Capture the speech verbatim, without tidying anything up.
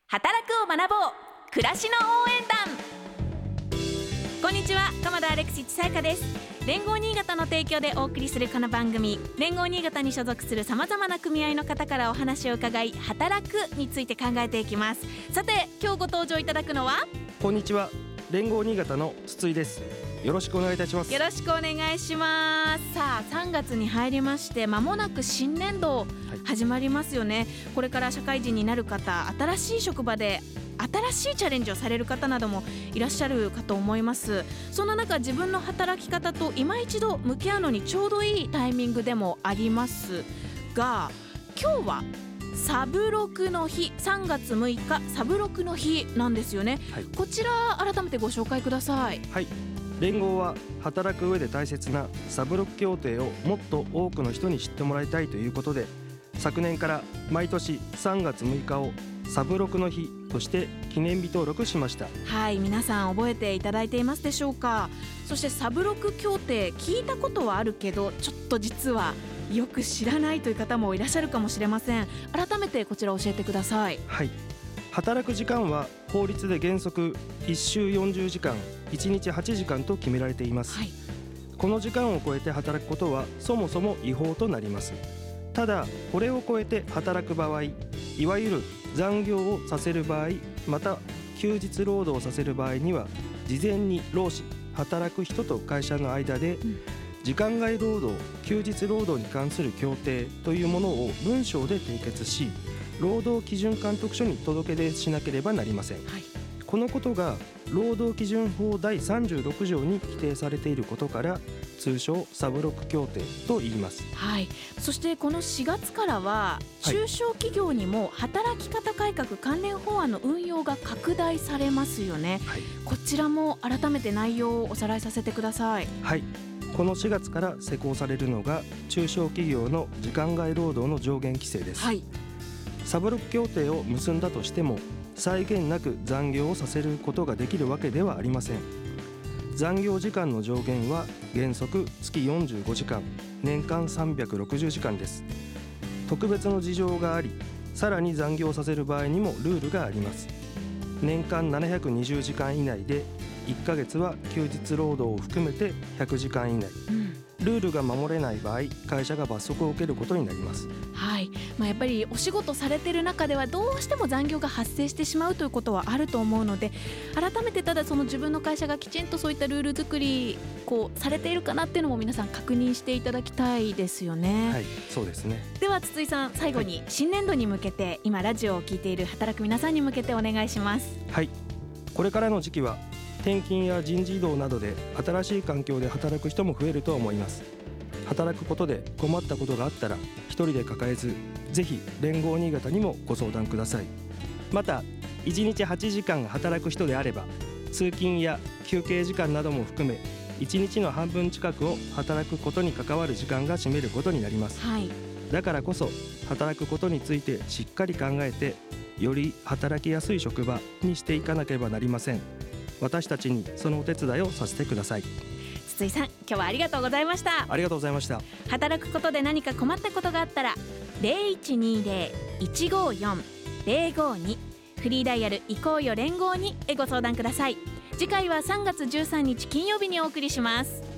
働くを学ぼう暮らしの応援団。こんにちは、鎌田アレクシチサヤカです。連合新潟の提供でお送りするこの番組、連合新潟に所属するさまざまな組合の方からお話を伺い、働くについて考えていきます。さて、今日ご登場いただくのは、 こんにちは、連合新潟の筒井です。よろしくお願いいたします。 よろしくお願いします。さあ、さんがつに入りまして、間もなく新年度始まりますよね、はい、これから社会人になる方、新しい職場で新しいチャレンジをされる方などもいらっしゃるかと思います。そんな中、自分の働き方と今一度向き合うのにちょうどいいタイミングでもありますが、今日はサブロクの日、さんがつむいかサブロクの日なんですよね、はい、こちら改めてご紹介ください。 はい、連合は働く上で大切なサブロク協定をもっと多くの人に知ってもらいたいということで、昨年から毎年さんがつむいかをサブロクの日として記念日登録しました。 はい、皆さん覚えていただいていますでしょうか。そしてサブロク協定、聞いたことはあるけどちょっと実はよく知らないという方もいらっしゃるかもしれません。改めてこちら教えてください。 はい、働く時間は法律で原則いっしゅうよんじゅうじかん、いちにちはちじかんと決められています、はい、この時間を超えて働くことはそもそも違法となります。ただ、これを超えて働く場合、いわゆる残業をさせる場合、また休日労働をさせる場合には、事前に労使、働く人と会社の間で、うん、時間外労働、休日労働に関する協定というものを文章で締結し、労働基準監督署に届け出しなければなりません、はい、このことが労働基準法だいさんじゅうろくじょうに規定されていることから、通称サブロク協定と言います、 はい、そしてこのしがつからは中小企業にも働き方改革関連法案の運用が拡大されますよね、はい、こちらも改めて内容をおさらいさせてください。 はい、このしがつから施行されるのが中小企業の時間外労働の上限規制です、はい、サブロク協定を結んだとしても際限なく残業をさせることができるわけではありません。残業時間の上限は原則月よんじゅうごじかん、年間さんびゃくろくじゅうじかんです。特別の事情があり、さらに残業させる場合にもルールがあります。年間ななひゃくにじゅうじかん以内で、いっかげつは休日労働を含めてひゃくじかん以内、うん、ルールが守れない場合、会社が罰則を受けることになります。 はい、まあ、やっぱりお仕事されている中ではどうしても残業が発生してしまうということはあると思うので、改めてただその自分の会社がきちんとそういったルール作りこうされているかなっていうのも皆さん確認していただきたいですよね。 はい、そうですね。 では筒井さん、最後に新年度に向けて、はい、今ラジオを聞いている働く皆さんに向けてお願いします。 はい、これからの時期は転勤や人事異動などで新しい環境で働く人も増えると思います。働くことで困ったことがあったら一人で抱えず、ぜひ連合新潟にもご相談ください。また、いちにちはちじかん働く人であれば、通勤や休憩時間なども含めいちにちの半分近くを働くことに関わる時間が占めることになります、はい、だからこそ働くことについてしっかり考えて、より働きやすい職場にしていかなければなりません。私たちにそのお手伝いをさせてください。 筒井さん、今日はありがとうございました。 ありがとうございました。 働くことで何か困ったことがあったら ゼロいちにゼロ いちごよん ゼロごに フリーダイヤル行こうよ連合にへご相談ください。次回はさんがつじゅうさんにち金曜日にお送りします。